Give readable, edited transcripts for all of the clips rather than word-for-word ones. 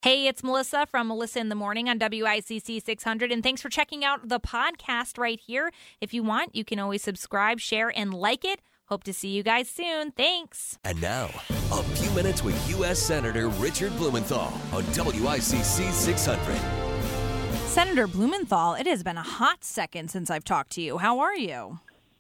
Hey, it's Melissa from Melissa in the Morning on WICC 600, and thanks for checking out the podcast right here. If you want, you can always subscribe, share, and like it. Hope to see you guys soon. Thanks. And now, a few minutes with U.S. Senator Richard Blumenthal on WICC 600. Senator Blumenthal, it has been a hot second since I've talked to you. How are you?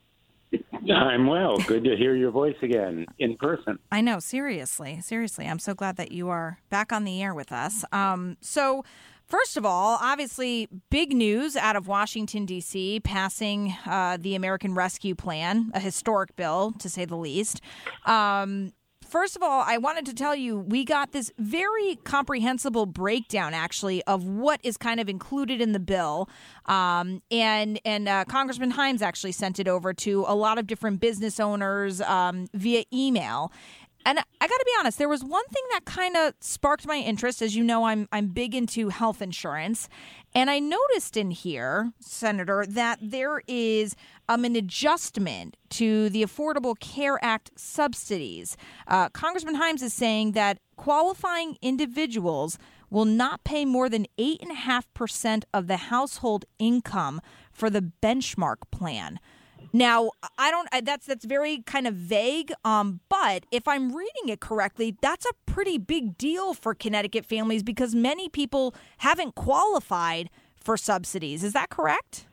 I'm well. Good to hear your voice again in person. I know. Seriously. I'm so glad that you are back on the air with us. So first of all, obviously, big news out of Washington, D.C., passing the American Rescue Plan, a historic bill, to say the least. First of all, I wanted to tell you, we got this very comprehensible breakdown, actually, of what is kind of included in the bill. And Congressman Himes actually sent it over to a lot of different business owners via email. And I got to be honest, there was one thing that kind of sparked my interest. As you know, I'm big into health insurance. And I noticed in here, Senator, that there is an adjustment to the Affordable Care Act subsidies. Congressman Himes is saying that qualifying individuals will not pay more than 8.5% of the household income for the benchmark plan. Now, that's very kind of vague, but if I'm reading it correctly, that's a pretty big deal for Connecticut families because many people haven't qualified for subsidies. Is that correct?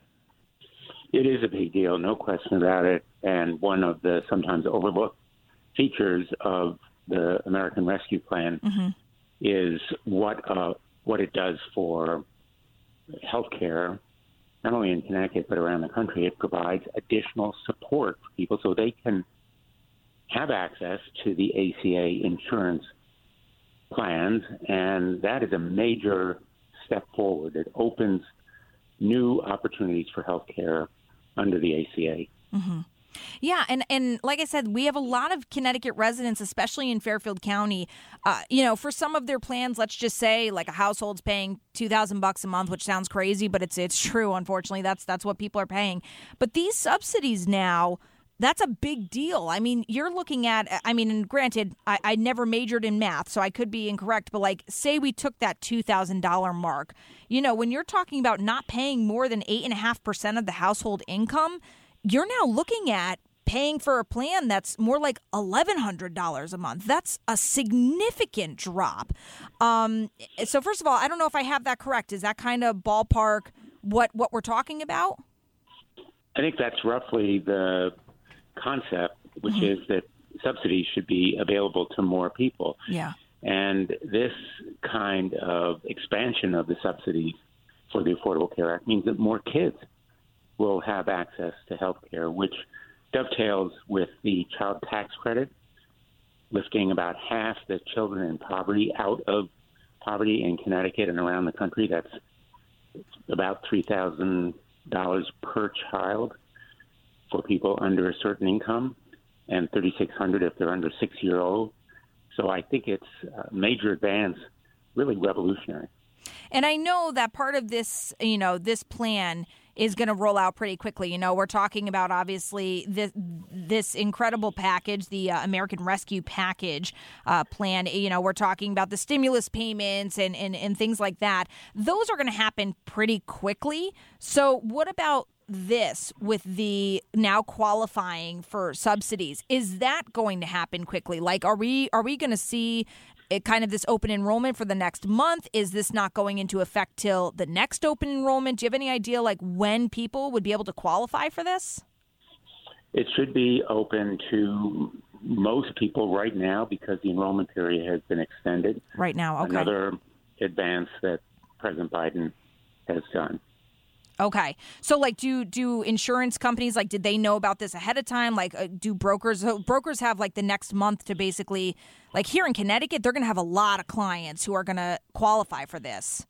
It is a big deal, no question about it. And one of the sometimes overlooked features of the American Rescue Plan is what it does for health care. Not only in Connecticut, but around the country. It provides additional support for people so they can have access to the ACA insurance plans. And that is a major step forward. It opens new opportunities for health care under the ACA. Mm-hmm. Yeah, and like I said, we have a lot of Connecticut residents, especially in Fairfield County. For some of their plans, let's just say like a household's paying $2,000 a month, which sounds crazy, but it's true. Unfortunately, that's what people are paying. But these subsidies now, that's a big deal. I mean, you're looking at, and granted, I never majored in math, so I could be incorrect, but like, say we took that $2,000 mark. When you're talking about not paying more than 8.5% of the household income, you're now looking at paying for a plan that's more like $1,100 a month. That's a significant drop. So first of all, I don't know if I have that correct. Is that kind of ballpark what we're talking about? I think that's roughly the concept, which is that subsidies should be available to more people. Yeah. And this kind of expansion of the subsidies for the Affordable Care Act means that more kids will have access to health care, which dovetails with the child tax credit, lifting about half the children in poverty out of poverty in Connecticut and around the country. That's about $3,000 per child for people under a certain income and $3,600 if they're under 6 years old. So I think it's a major advance, really revolutionary. And I know that part of this, this plan is going to roll out pretty quickly. We're talking about, obviously, this incredible package, the American Rescue Package plan. We're talking about the stimulus payments and things like that. Those are going to happen pretty quickly. So what about this with the now qualifying for subsidies? Is that going to happen quickly? Like, are we going to see kind of this open enrollment for the next month? Is this not going into effect till the next open enrollment? Do you have any idea like when people would be able to qualify for this? It should be open to most people right now because the enrollment period has been extended. Right now, okay. Another advance that President Biden has done. Okay. So, like, do insurance companies, like, did they know about this ahead of time? Like, do brokers have, like, the next month to basically, like, here in Connecticut, they're going to have a lot of clients who are going to qualify for this.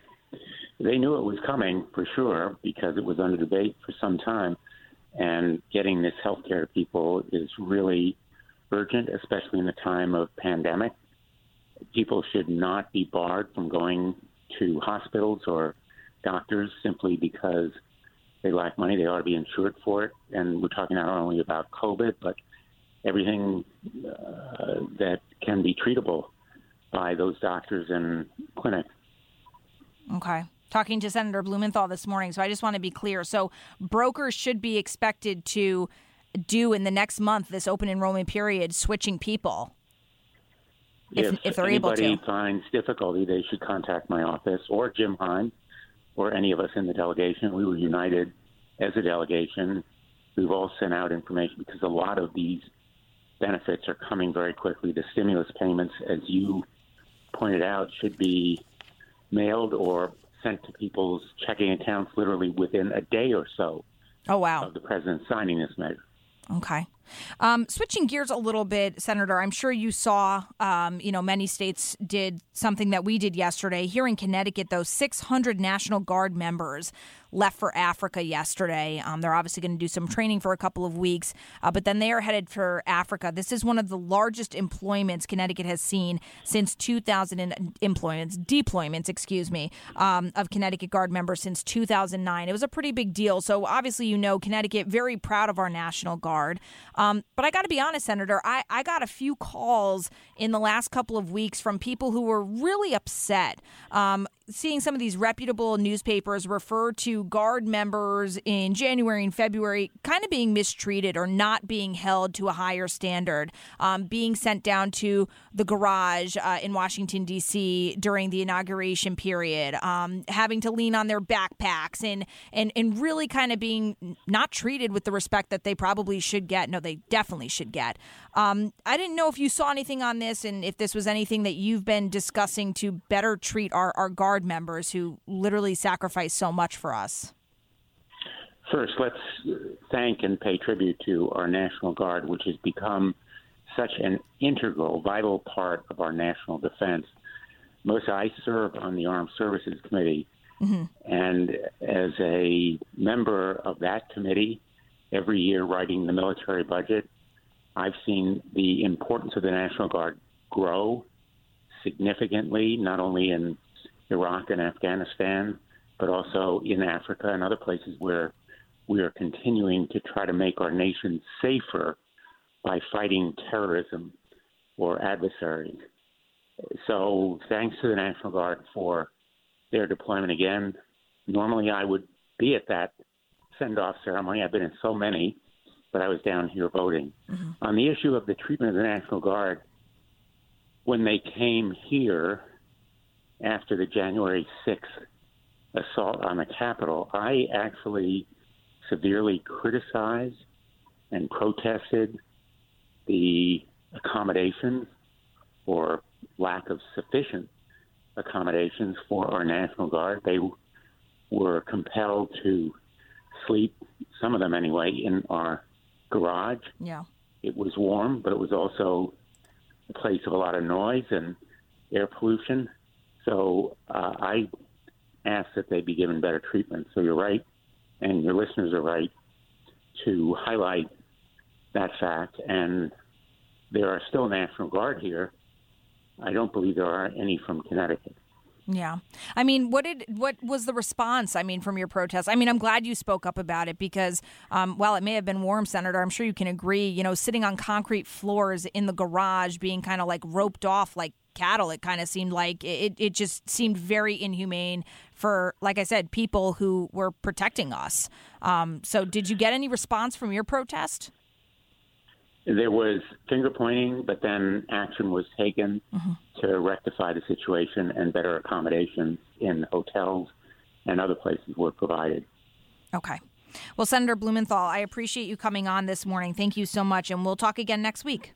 They knew it was coming, for sure, because it was under debate for some time. And getting this health care to people is really urgent, especially in the time of pandemic. People should not be barred from going to hospitals or doctors simply because they lack money. They ought to be insured for it. And we're talking not only about COVID, but everything that can be treatable by those doctors and clinics. Okay. Talking to Senator Blumenthal this morning, so I just want to be clear. So brokers should be expected to do in the next month, this open enrollment period, switching people if they're able to. If anybody finds difficulty, they should contact my office or Jim Heim or any of us in the delegation. We were united as a delegation. We've all sent out information because a lot of these benefits are coming very quickly. The stimulus payments, as you pointed out, should be mailed or sent to people's checking accounts literally within a day or so. Oh, wow. Of the president signing this measure. Okay. Switching gears a little bit, Senator, I'm sure you saw, many states did something that we did yesterday. Here in Connecticut, those 600 National Guard members left for Africa yesterday. They're obviously going to do some training for a couple of weeks, but then they are headed for Africa. This is one of the largest deployments Connecticut has seen since 2000 deployments, of Connecticut Guard members since 2009. It was a pretty big deal. So obviously, Connecticut, very proud of our National Guard. But I got to be honest, Senator, I got a few calls in the last couple of weeks from people who were really upset. Seeing some of these reputable newspapers refer to Guard members in January and February kind of being mistreated or not being held to a higher standard, being sent down to the garage in Washington, D.C. during the inauguration period, having to lean on their backpacks and really kind of being not treated with the respect that they probably should get. No, they definitely should get. I didn't know if you saw anything on this and if this was anything that you've been discussing to better treat our Guard members who literally sacrifice so much for us. First, let's thank and pay tribute to our National Guard, which has become such an integral, vital part of our national defense. Melissa, I serve on the Armed Services Committee, and as a member of that committee, every year writing the military budget, I've seen the importance of the National Guard grow significantly, not only in Iraq and Afghanistan, but also in Africa and other places where we are continuing to try to make our nation safer by fighting terrorism or adversaries. So thanks to the National Guard for their deployment again. Normally I would be at that send-off ceremony. I've been in so many, but I was down here voting. On the issue of the treatment of the National Guard, when they came here after the January 6th assault on the Capitol, I actually severely criticized and protested the accommodations or lack of sufficient accommodations for our National Guard. They were compelled to sleep, some of them anyway, in our garage. Yeah. It was warm, but it was also a place of a lot of noise and air pollution. So I ask that they be given better treatment. So you're right, and your listeners are right, to highlight that fact. And there are still National Guard here. I don't believe there are any from Connecticut. Yeah. I mean, what was the response, from your protest? I'm glad you spoke up about it because while it may have been warm, Senator, I'm sure you can agree, sitting on concrete floors in the garage, being kind of like roped off like cattle, it kind of seemed like it just seemed very inhumane for, like I said, people who were protecting us. So did you get any response from your protest? There was finger pointing, but then action was taken to rectify the situation, and better accommodations in hotels and other places were provided. Okay. Well, Senator Blumenthal, I appreciate you coming on this morning. Thank you so much, and we'll talk again next week.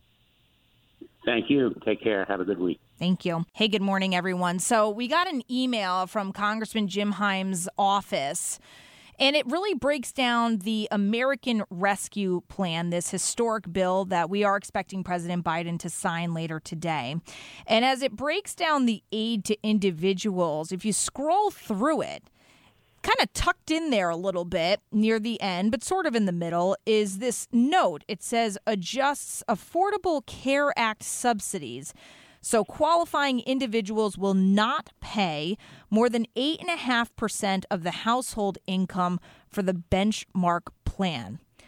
Thank you. Take care. Have a good week. Thank you. Hey, good morning, everyone. So we got an email from Congressman Jim Heim's office, and it really breaks down the American Rescue Plan, this historic bill that we are expecting President Biden to sign later today. And as it breaks down the aid to individuals, if you scroll through it, kind of tucked in there a little bit near the end, but sort of in the middle, is this note. It says adjusts Affordable Care Act subsidies. So qualifying individuals will not pay more than 8.5% of the household income for the benchmark plan.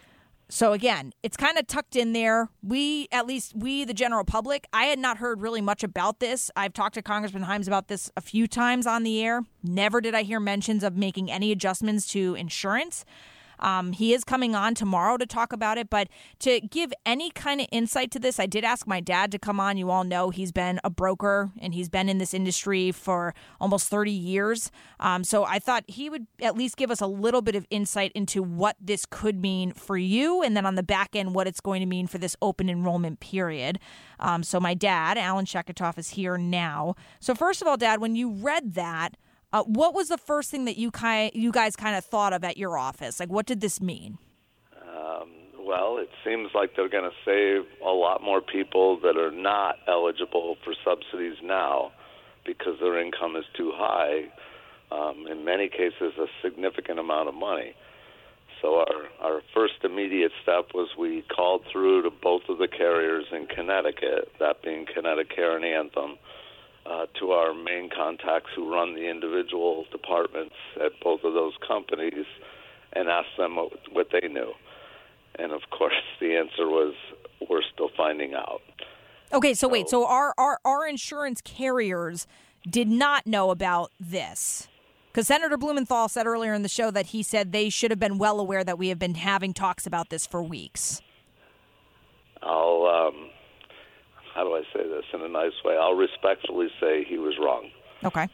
So again, it's kind of tucked in there. At least we, the general public, I had not heard really much about this. I've talked to Congressman Himes about this a few times on the air. Never did I hear mentions of making any adjustments to insurance. He is coming on tomorrow to talk about it, but to give any kind of insight to this, I did ask my dad to come on. You all know he's been a broker and he's been in this industry for almost 30 years. So I thought he would at least give us a little bit of insight into what this could mean for you, and then on the back end, what it's going to mean for this open enrollment period. So my dad, Alan Sheketoff, is here now. So first of all, Dad, when you read that, what was the first thing that you guys kind of thought of at your office? Like, what did this mean? Well, it seems like they're going to save a lot more people that are not eligible for subsidies now because their income is too high. In many cases, a significant amount of money. So our first immediate step was we called through to both of the carriers in Connecticut, that being Connecticut and Anthem, to our main contacts who run the individual departments at both of those companies and asked them what they knew. And, of course, the answer was, we're still finding out. Okay, so wait. So our insurance carriers did not know about this? Because Senator Blumenthal said earlier in the show that he said they should have been well aware that we have been having talks about this for weeks. How do I say this in a nice way? I'll respectfully say he was wrong. Okay.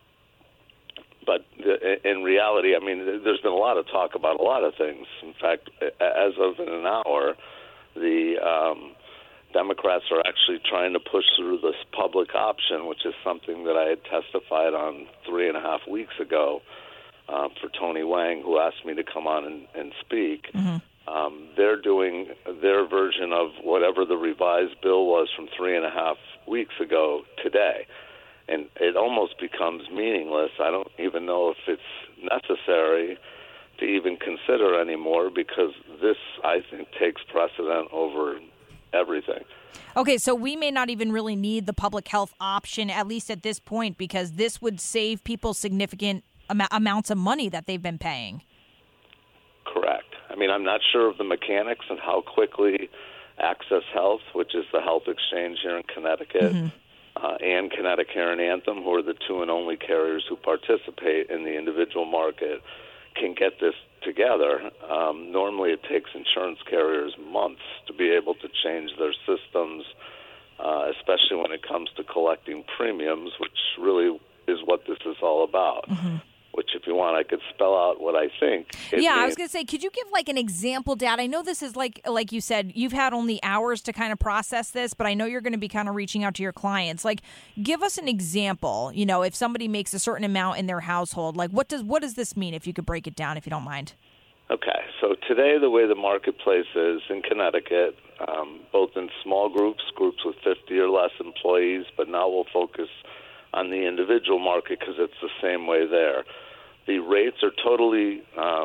But in reality, I mean, there's been a lot of talk about a lot of things. In fact, as of in an hour, the Democrats are actually trying to push through this public option, which is something that I had testified on 3.5 weeks ago for Tony Wang, who asked me to come on and speak. Mm-hmm. They're doing their version of whatever the revised bill was from 3.5 weeks ago today. And it almost becomes meaningless. I don't even know if it's necessary to even consider anymore because this, I think, takes precedent over everything. Okay, so we may not even really need the public health option, at least at this point, because this would save people significant amounts of money that they've been paying. Correct. I mean, I'm not sure of the mechanics and how quickly Access Health, which is the health exchange here in Connecticut, and Connecticut and Anthem, who are the two and only carriers who participate in the individual market, can get this together. Normally it takes insurance carriers months to be able to change their systems, especially when it comes to collecting premiums, which really is what this is all about. Mm-hmm. Which, if you want, I could spell out what I think. I was going to say, could you give like an example, Dad? I know this is like you said, you've had only hours to kind of process this, but I know you're going to be kind of reaching out to your clients. Like, give us an example. You know, if somebody makes a certain amount in their household, like what does this mean? If you could break it down, if you don't mind. Okay, so today the way the marketplace is in Connecticut, both in small groups with 50 or less employees, but now we'll focus on the individual market because it's the same way there. The rates are totally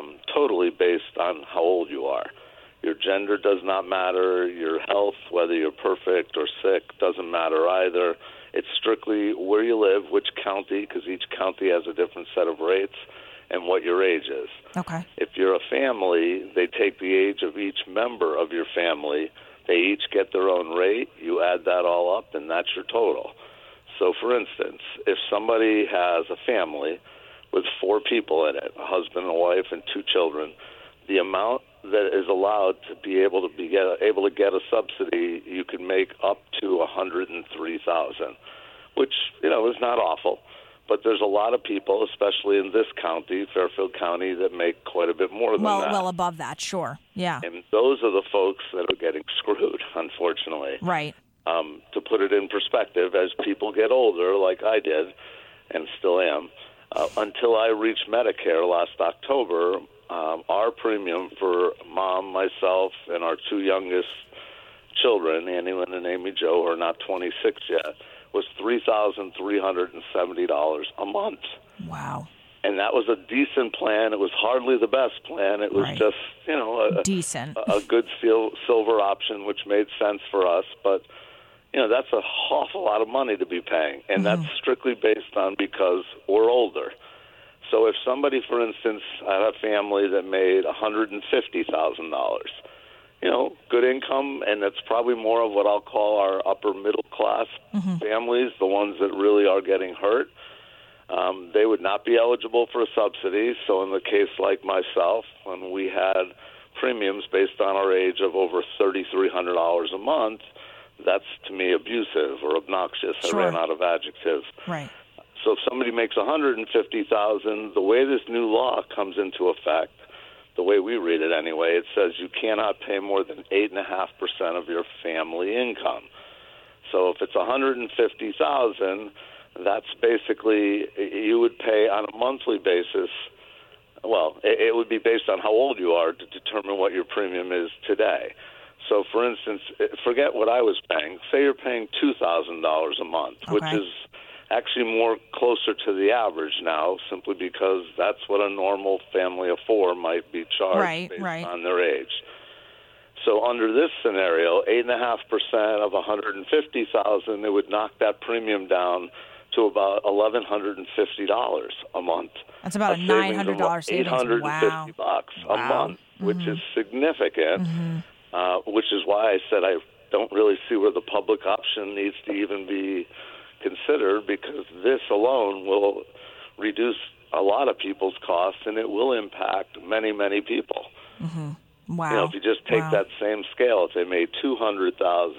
based on how old you are. Your gender does not matter. Your health, whether you're perfect or sick, doesn't matter either. It's strictly where you live, which county, because each county has a different set of rates, and what your age is. Okay. If you're a family, they take the age of each member of your family. They each get their own rate. You add that all up, and that's your total. So, for instance, if somebody has a family with 4 people in it, a husband, a wife, and 2 children, the amount that is allowed to be able to get a subsidy, you can make up to $103,000, which is not awful. But there's a lot of people, especially in this county, Fairfield County, that make quite a bit more than that. Well above that, sure, yeah. And those are the folks that are getting screwed, unfortunately. Right. To put it in perspective, as people get older, like I did, and still am, until I reached Medicare last October, our premium for Mom, myself, and our 2 youngest children, Annie Lynn and Amy Jo, who are not 26 yet, was $3,370 a month. Wow. And that was a decent plan. It was hardly the best plan. It was just, decent, a good silver option, which made sense for us. But, that's an awful lot of money to be paying. And that's strictly based on because we're older. So if somebody, for instance, I had a family that made $150,000, good income, and that's probably more of what I'll call our upper middle class families, the ones that really are getting hurt. They would not be eligible for a subsidy. So in the case like myself, when we had premiums based on our age of over $3,300 a month, that's to me abusive or obnoxious. Sure. I ran out of adjectives. Right. So if somebody makes $150,000, the way this new law comes into effect, the way we read it anyway, it says you cannot pay more than 8.5% of your family income. So if it's $150,000, that's basically you would pay on a monthly basis. Well, it would be based on how old you are to determine what your premium is today. So, for instance, forget what I was paying. Say you're paying $2,000 a month, which is actually more closer to the average now, simply because that's what a normal family of four might be charged based on their age. So under this scenario, 8.5% of $150,000, it would knock that premium down to about $1,150 a month. That's about a $900 savings. $850 a month, which is significant. Which is why I said I don't really see where the public option needs to even be considered, because this alone will reduce a lot of people's costs, and it will impact many, many people. Wow. If you just take that same scale, if they made $200,000,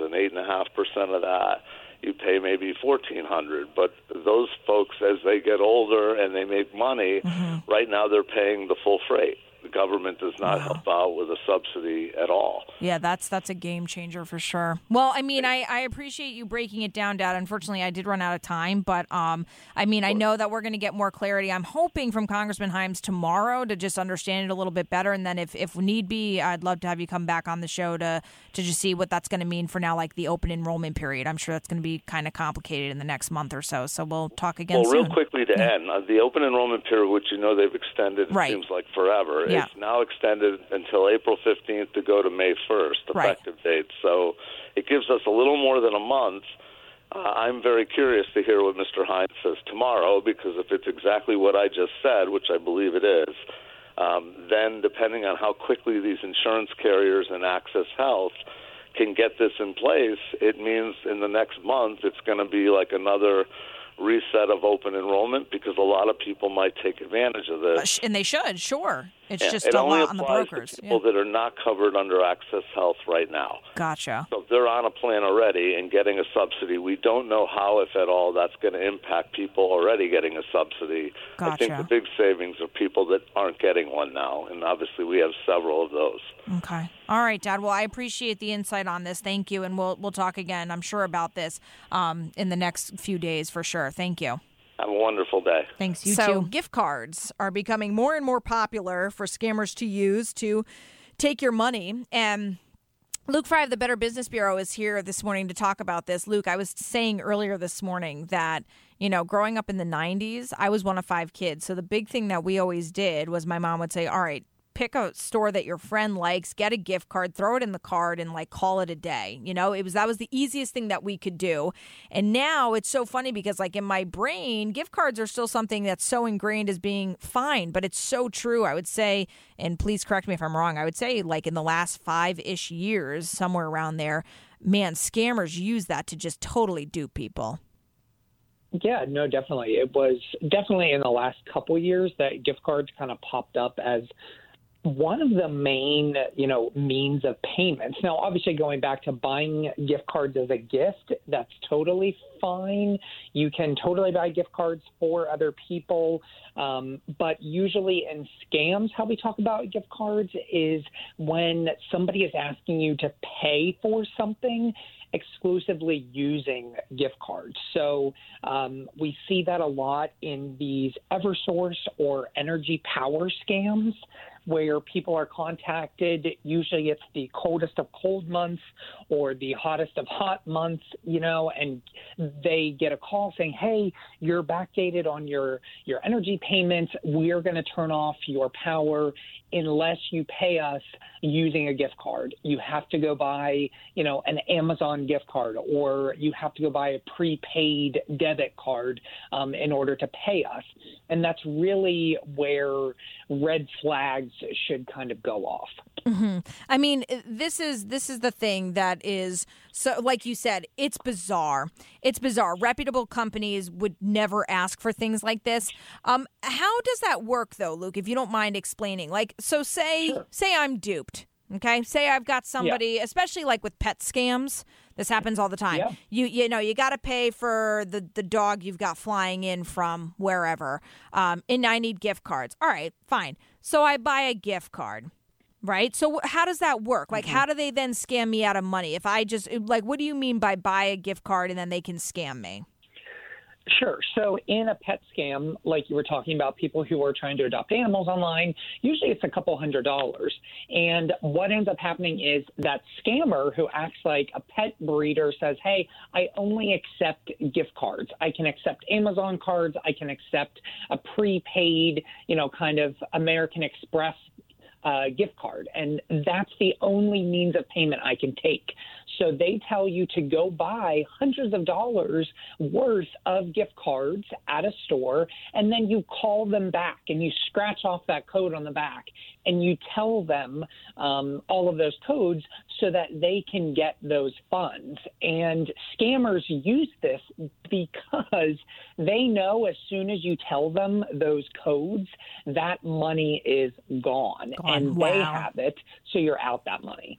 8.5% of that, you pay maybe $1,400. But those folks, as they get older and they make money, right now they're paying the full freight. The government does not help out with a subsidy at all. Yeah, that's a game changer for sure. Well, I mean, I appreciate you breaking it down, Dad. Unfortunately, I did run out of time, but I know that we're going to get more clarity. I'm hoping from Congressman Himes tomorrow to just understand it a little bit better, and then if need be, I'd love to have you come back on the show to just see what that's going to mean for now, like the open enrollment period. I'm sure that's going to be kind of complicated in the next month or so. So we'll talk again soon. Well, real quickly to end, the open enrollment period, which they've extended, it seems like forever. It's now extended until April 15th to go to May 1st, effective date. So it gives us a little more than a month. I'm very curious to hear what Mr. Himes says tomorrow, because if it's exactly what I just said, which I believe it is, then depending on how quickly these insurance carriers and Access Health can get this in place, it means in the next month it's going to be like another reset of open enrollment, because a lot of people might take advantage of this. And they should, sure. It's just a lot on the brokers. To people that are not covered under Access Health right now. Gotcha. So if they're on a plan already and getting a subsidy, we don't know how, if at all, that's going to impact people already getting a subsidy. Gotcha. I think the big savings are people that aren't getting one now, and obviously we have several of those. Okay. All right, Dad. Well, I appreciate the insight on this. Thank you, and we'll talk again, I'm sure, about this in the next few days for sure. Thank you. Have a wonderful day. Thanks, you too. Gift cards are becoming more and more popular for scammers to use to take your money. And Luke Fry of the Better Business Bureau is here this morning to talk about this. Luke, I was saying earlier this morning that, growing up in the 90s, I was one of 5 kids. So the big thing that we always did was my mom would say, all right, pick a store that your friend likes, get a gift card, throw it in the card, and call it a day. That was the easiest thing that we could do. And now it's so funny because in my brain, gift cards are still something that's so ingrained as being fine, but it's so true. I would say, and please correct me if I'm wrong, I would say in the last 5-ish years, somewhere around there, man, scammers use that to just totally dupe people. Yeah, no, definitely. It was definitely in the last couple years that gift cards kind of popped up as one of the main, means of payments. Now, obviously, going back to buying gift cards as a gift, that's totally fine. You can totally buy gift cards for other people. But usually in scams, how we talk about gift cards is when somebody is asking you to pay for something exclusively using gift cards. So we see that a lot in these EverSource or Energy Power scams, where people are contacted. Usually it's the coldest of cold months or the hottest of hot months, and they get a call saying, hey, you're backdated on your energy payments. We're going to turn off your power unless you pay us using a gift card. You have to go buy, an Amazon gift card, or you have to go buy a prepaid debit card in order to pay us. And that's really where red flags should kind of go off. Mm-hmm. I mean, this is the thing that is so, like you said, it's bizarre. It's bizarre. Reputable companies would never ask for things like this. How does that work, though, Luke? If you don't mind explaining, like, so say I'm duped. Okay, say I've got somebody, especially like with pet scams. This happens all the time. Yeah. You got to pay for the dog you've got flying in from wherever, and I need gift cards. All right, fine. So I buy a gift card. Right. So how does that work? Like, how do they then scam me out of money? If I just what do you mean by buy a gift card and then they can scam me? Sure. So in a pet scam, like you were talking about, people who are trying to adopt animals online, usually it's a couple $100s. And what ends up happening is that scammer who acts like a pet breeder says, hey, I only accept gift cards. I can accept Amazon cards. I can accept a prepaid, kind of American Express gift card, and that's the only means of payment I can take. So they tell you to go buy hundreds of dollars worth of gift cards at a store, and then you call them back and you scratch off that code on the back and you tell them all of those codes so that they can get those funds. And scammers use this because they know as soon as you tell them those codes, that money is gone. And they have it, so you're out that money.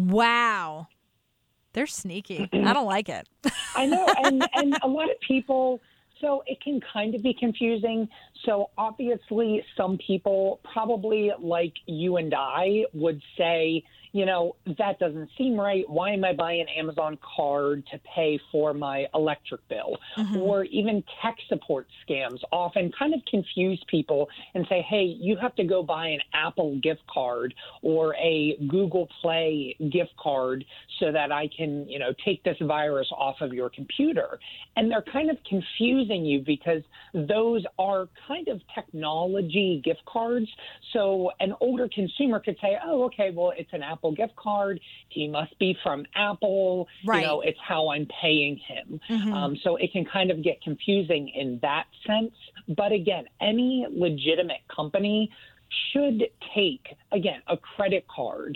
Wow. They're sneaky. I don't like it. I know. And a lot of people, so it can kind of be confusing. So obviously some people, probably like you and I, would say, that doesn't seem right. Why am I buying an Amazon card to pay for my electric bill? Mm-hmm. Or even tech support scams often kind of confuse people and say, hey, you have to go buy an Apple gift card or a Google Play gift card so that I can, take this virus off of your computer. And they're kind of confusing you because those are kind of technology gift cards. So an older consumer could say, oh, okay, well, it's an Apple gift card. He must be from Apple. Right. It's how I'm paying him. Mm-hmm. So it can kind of get confusing in that sense. But again, any legitimate company should take, again, a credit card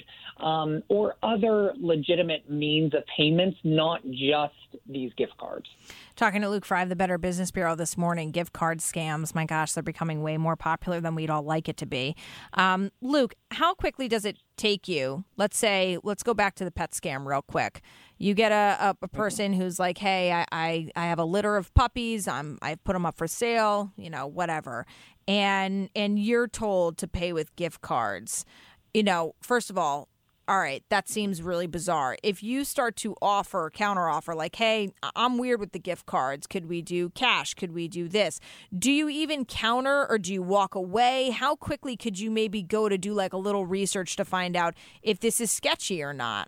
or other legitimate means of payments, not just these gift cards. Talking to Luke Fry of the Better Business Bureau this morning, gift card scams, my gosh, they're becoming way more popular than we'd all like it to be. Luke, how quickly does it take you? Let's go back to the pet scam real quick. You get a person who's like, hey, I have a litter of puppies. I've put them up for sale, whatever. And you're told to pay with gift cards. First of all right, that seems really bizarre. If you start to counter offer, like, hey, I'm weird with the gift cards. Could we do cash? Could we do this? Do you even counter or do you walk away? How quickly could you maybe go to do like a little research to find out if this is sketchy or not?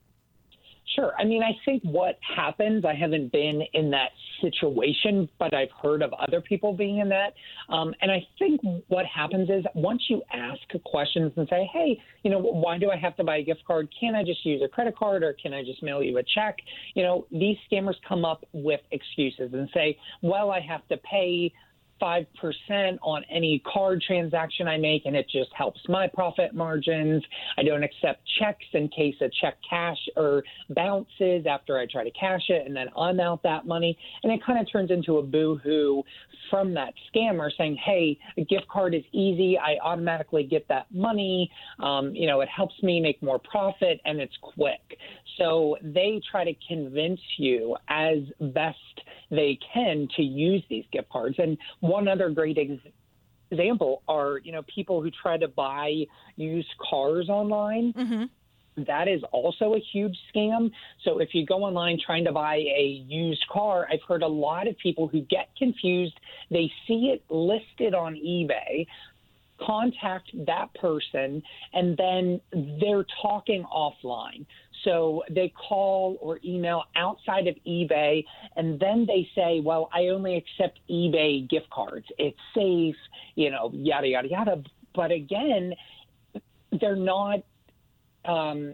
Sure. I mean, I think what happens, I haven't been in that situation, but I've heard of other people being in that. And I think what happens is once you ask questions and say, hey, why do I have to buy a gift card? Can I just use a credit card or can I just mail you a check? These scammers come up with excuses and say, well, I have to pay 5% on any card transaction I make, and it just helps my profit margins. I don't accept checks in case a check cash or bounces after I try to cash it, and then I'm out that money. And it kind of turns into a boo-hoo from that scammer saying, hey, a gift card is easy. I automatically get that money. It helps me make more profit, and it's quick. So they try to convince you as best they can to use these gift cards. And one other great example are, people who try to buy used cars online. Mm-hmm. That is also a huge scam. So if you go online trying to buy a used car, I've heard a lot of people who get confused. They see it listed on eBay, contact that person, and then they're talking offline. So they call or email outside of eBay, and then they say, well, I only accept eBay gift cards. It's safe, yada, yada, yada. But again, they're not,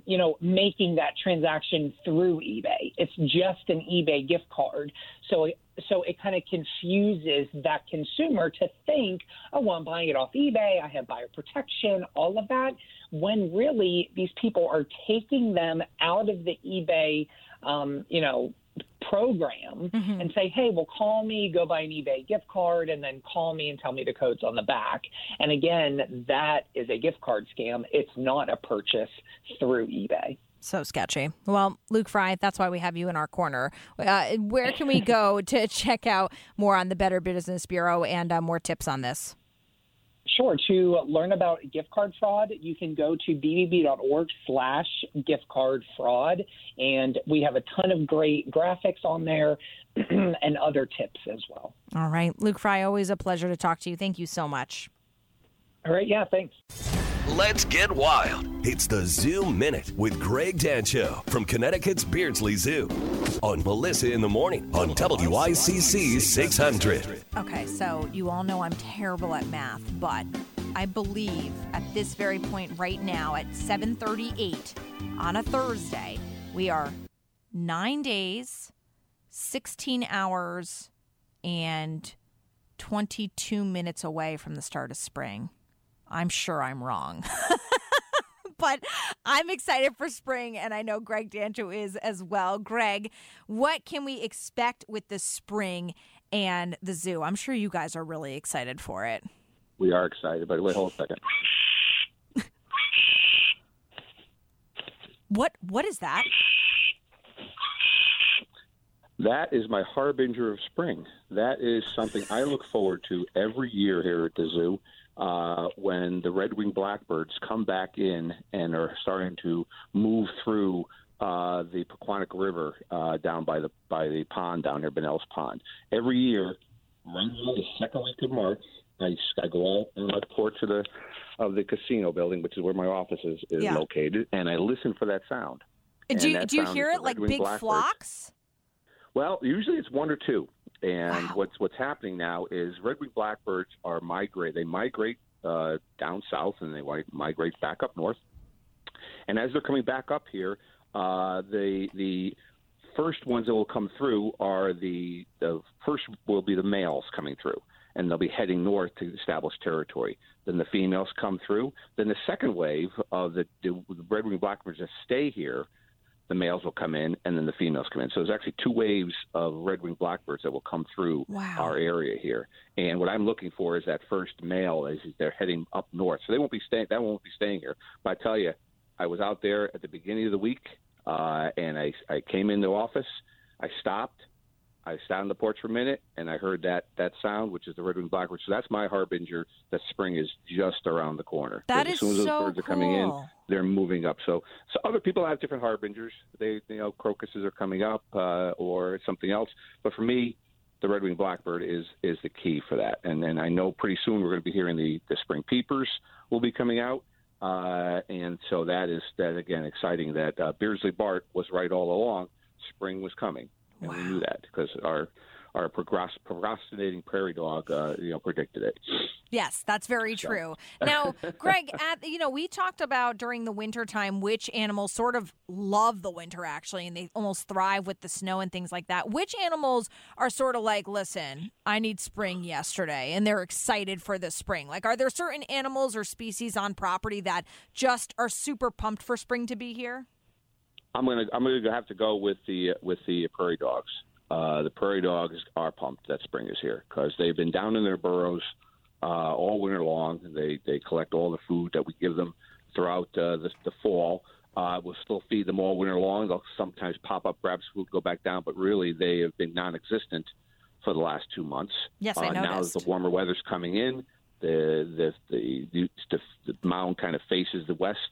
making that transaction through eBay. It's just an eBay gift card. So so it kind of confuses that consumer to think, oh, well, I'm buying it off eBay, I have buyer protection, all of that, when really these people are taking them out of the eBay, program and say, hey, well, call me, go buy an eBay gift card, and then call me and tell me the code's on the back. And again, that is a gift card scam. It's not a purchase through eBay. So sketchy. Well, Luke Fry, that's why we have you in our corner. Where can we go to check out more on the Better Business Bureau and more tips on this? Sure. To learn about gift card fraud, you can go to bbb.org/gift card fraud, and we have a ton of great graphics on there and other tips as well. All right. Luke Fry, always a pleasure to talk to you. Thank you so much. All right. Yeah, thanks. Let's get wild. It's the Zoo Minute with Greg Dancho from Connecticut's Beardsley Zoo on Melissa in the Morning on WICC 600. Okay, so you all know I'm terrible at math, but I believe at this very point right now at 7:38 on a Thursday, we are 9 days, 16 hours, and 22 minutes away from the start of spring. I'm sure I'm wrong. But I'm excited for spring, and I know Greg Dancho is as well. Greg, what can we expect with the spring and the zoo? I'm sure you guys are really excited for it. We are excited, but wait, hold a second. What is that? That is my harbinger of spring. That is something I look forward to every year here at the zoo. When the red-winged blackbirds come back in and are starting to move through the Pequannock River down by the pond down there, Bunnell's Pond. Every year, right around the second week of March, I go out on the porch of the casino building, which is where my office is located, and I listen for that sound. Do you hear it like big flocks? Well, usually it's one or two. And wow. What's happening now is red-winged blackbirds are migrate. They migrate down south and they migrate back up north. And as they're coming back up here, the first ones that will come through are the first will be the males coming through, and they'll be heading north to establish territory. Then the females come through. Then the second wave of the red-winged blackbirds that stay here, the males will come in, and then the females come in. So there's actually two waves of red-winged blackbirds that will come through our area here. And what I'm looking for is that first male as they're heading up north. So they won't be staying. That won't be staying here. But I tell you, I was out there at the beginning of the week, and I came into the office. I stopped. I sat on the porch for a minute, and I heard that sound, which is the red-winged blackbird. So that's my harbinger that spring is just around the corner. That is so cool. As soon as those birds are coming in, they're moving up. So other people have different harbingers. Crocuses are coming up or something else. But for me, the red-winged blackbird is the key for that. And then I know pretty soon we're going to be hearing the spring peepers will be coming out. And so that again, exciting that Beardsley Bart was right all along. Spring was coming. And we knew that because our procrastinating prairie dog, predicted it. Yes, that's very true. Now, Greg, we talked about during the wintertime which animals sort of love the winter, actually, and they almost thrive with the snow and things like that. Which animals are sort of like, listen, I need spring yesterday, and they're excited for the spring? Like, are there certain animals or species on property that just are super pumped for spring to be here? I'm gonna have to go with the prairie dogs. The prairie dogs are pumped that spring is here because they've been down in their burrows all winter long. They collect all the food that we give them throughout the fall. We'll still feed them all winter long. They'll sometimes pop up, grab food, go back down, but really they have been non-existent for the last 2 months. Yes, I noticed. Now that the warmer weather's coming in, the mound kind of faces the west.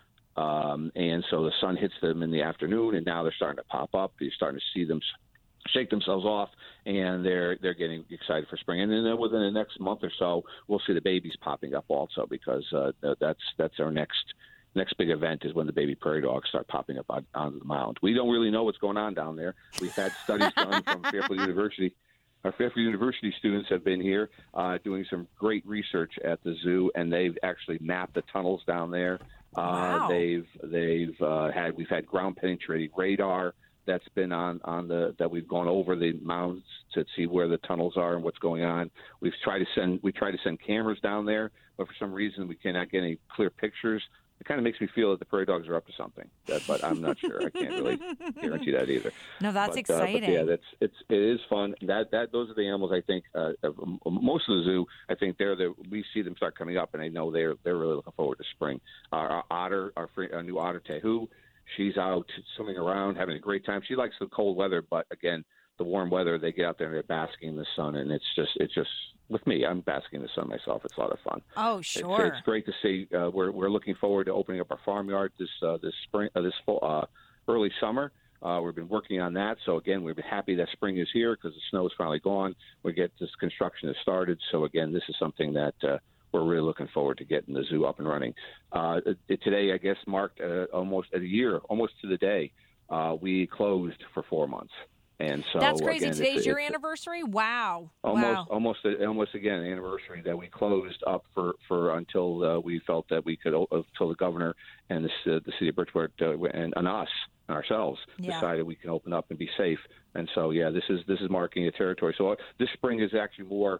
And so the sun hits them in the afternoon, and now they're starting to pop up. You're starting to see them shake themselves off, and they're getting excited for spring. And then within the next month or so, we'll see the babies popping up also because that's our next big event is when the baby prairie dogs start popping up on the mound. We don't really know what's going on down there. We've had studies done from Fairfield University. Our Fairfield University students have been here doing some great research at the zoo, and they've actually mapped the tunnels down there. Wow. We've had ground penetrating radar that's been on that we've gone over the mounds to see where the tunnels are and what's going on. We try to send cameras down there, but for some reason we cannot get any clear pictures. It kind of makes me feel that the prairie dogs are up to something, but I'm not sure. I can't really guarantee that either. No, that's exciting. But yeah, it is fun. Those are the animals I think most of the zoo. I think we see them start coming up, and I know they're really looking forward to spring. Our otter, our new otter Tehu, she's out swimming around, having a great time. She likes the cold weather, but again, the warm weather, they get out there and they're basking in the sun, and it's just with me, I'm basking in the sun myself. It's a lot of fun. Oh, sure. It's great to see. We're looking forward to opening up our farmyard this spring, this fall, early summer. We've been working on that. So again, we've been happy that spring is here because the snow is finally gone. We get this construction has started. So again, this is something that we're really looking forward to getting the zoo up and running. Today, I guess, marked almost a year, almost to the day. We closed for 4 months. And so that's crazy. Again, Today's your anniversary? Wow. Almost again an anniversary that we closed up for until we felt that we could, until the governor and the city of Bridgeport and us and ourselves decided we can open up and be safe. And so this is marking a territory. So this spring is actually more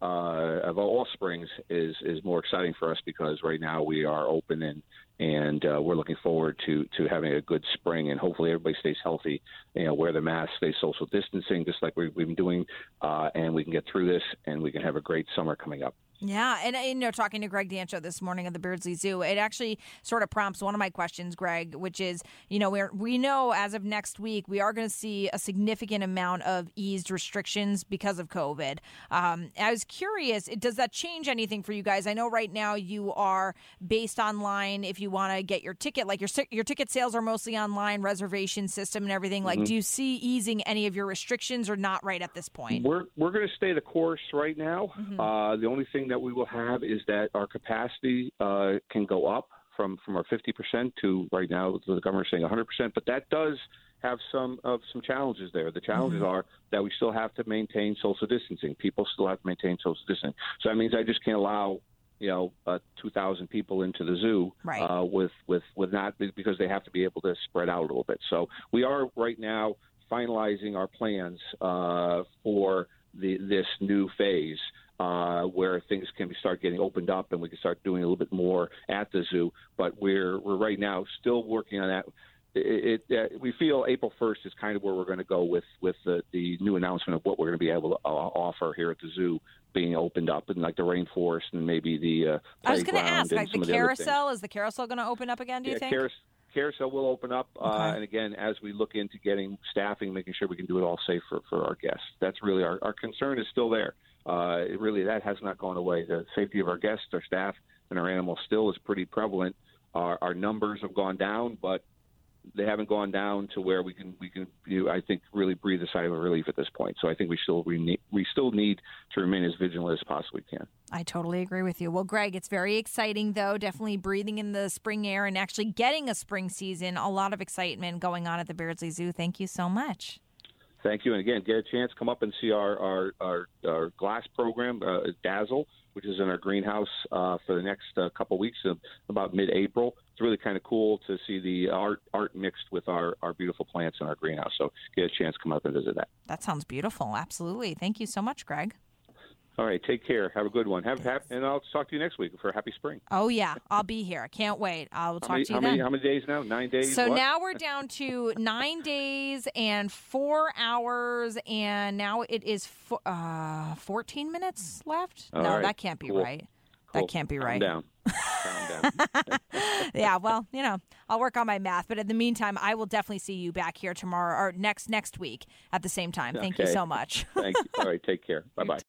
of all springs is more exciting for us because right now we are open and we're looking forward to having a good spring, and hopefully everybody stays healthy, wear the mask, stay social distancing, just like we've been doing, and we can get through this and we can have a great summer coming up. Yeah, and talking to Greg Dancho this morning at the Beardsley Zoo, it actually sort of prompts one of my questions, Greg, which is, we know as of next week we are going to see a significant amount of eased restrictions because of COVID. I was curious, does that change anything for you guys? I know right now you are based online. If you want to get your ticket, like your ticket sales are mostly online, reservation system and everything. Like, do you see easing any of your restrictions or not right at this point? We're going to stay the course right now. The only thing that we will have is that our capacity can go up from our 50% to right now the government is saying 100%, but that does have some challenges there. The challenges are that we still have to maintain social distancing. People still have to maintain social distancing. So that means I just can't allow 2,000 people into the zoo with not, because they have to be able to spread out a little bit. So we are right now finalizing our plans for this new phase. Where things can start getting opened up and we can start doing a little bit more at the zoo. But we're right now still working on that. We feel April 1st is kind of where we're going to go with the new announcement of what we're going to be able to offer here at the zoo being opened up, and like the rainforest and maybe the I was going to ask, like the carousel, is the carousel going to open up again, do you think? Carousel will open up, and again, as we look into getting staffing, making sure we can do it all safe for our guests. That's really our concern is still there. That has not gone away. The safety of our guests, our staff, and our animals still is pretty prevalent. Our numbers have gone down, but they haven't gone down to where we can I think really breathe a sigh of relief at this point. So I think we still need to remain as vigilant as possibly can. I totally agree with you. Well, Greg, it's very exciting, though. Definitely breathing in the spring air and actually getting a spring season. A lot of excitement going on at the Beardsley Zoo. Thank you so much. Thank you. And again, get a chance, come up and see our glass program, Dazzle, which is in our greenhouse for the next couple of weeks, about mid-April. It's really kind of cool to see the art mixed with our beautiful plants in our greenhouse. So get a chance, come up and visit that. That sounds beautiful. Absolutely. Thank you so much, Greg. All right. Take care. Have a good one. And I'll talk to you next week for a happy spring. Oh, yeah. I'll be here. I can't wait. I'll talk to you then. How many days now? 9 days? So now we're down to 9 days and 4 hours, and now it is 14 minutes left? No, right. That can't be right. Cool. That can't be right. Calm down. Yeah, well, I'll work on my math. But in the meantime, I will definitely see you back here tomorrow or next week at the same time. Thank you so much. Thank you. All right. Take care. Bye-bye.